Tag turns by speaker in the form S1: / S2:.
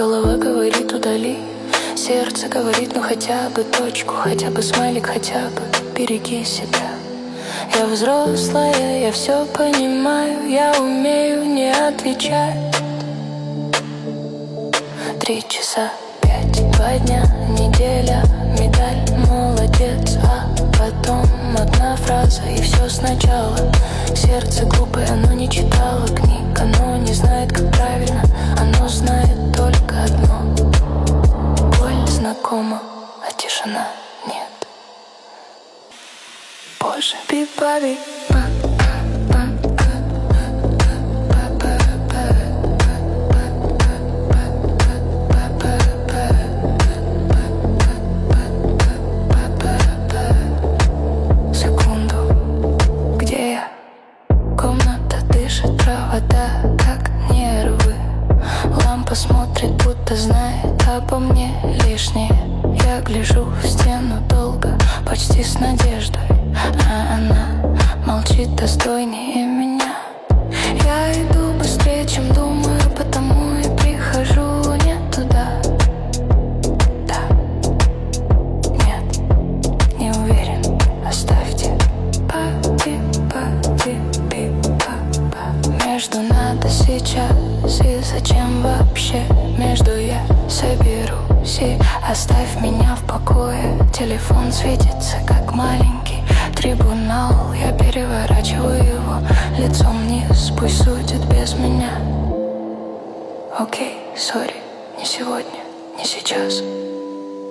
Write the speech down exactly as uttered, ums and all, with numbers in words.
S1: Голова говорит удали, сердце говорит ну хотя бы точку, хотя бы смайлик, хотя бы береги себя. Я взрослая, я все понимаю, я умею не отвечать. Три часа, пять, два дня, неделя, медаль, молодец. А потом одна фраза и все сначала. Сердце глупое, оно не читало книг, оно не знает, как правильно, оно знает только одно. Боль знакома, а тишина нет. Боже, пипави, смотрит, будто знает обо мне лишнее. Я гляжу в стену долго, почти с надеждой, а она молчит достойнее меня. Я иду быстрее, чем думаю, потому и прихожу не туда. Да, нет, не уверен, оставьте. Пати, пати, пи, па, па. Между надо сейчас и зачем вообще между я соберусь и оставь меня в покое. Телефон светится как маленький трибунал. Я переворачиваю его лицом вниз, пусть судят без меня. Окей, сори, не сегодня, не сейчас.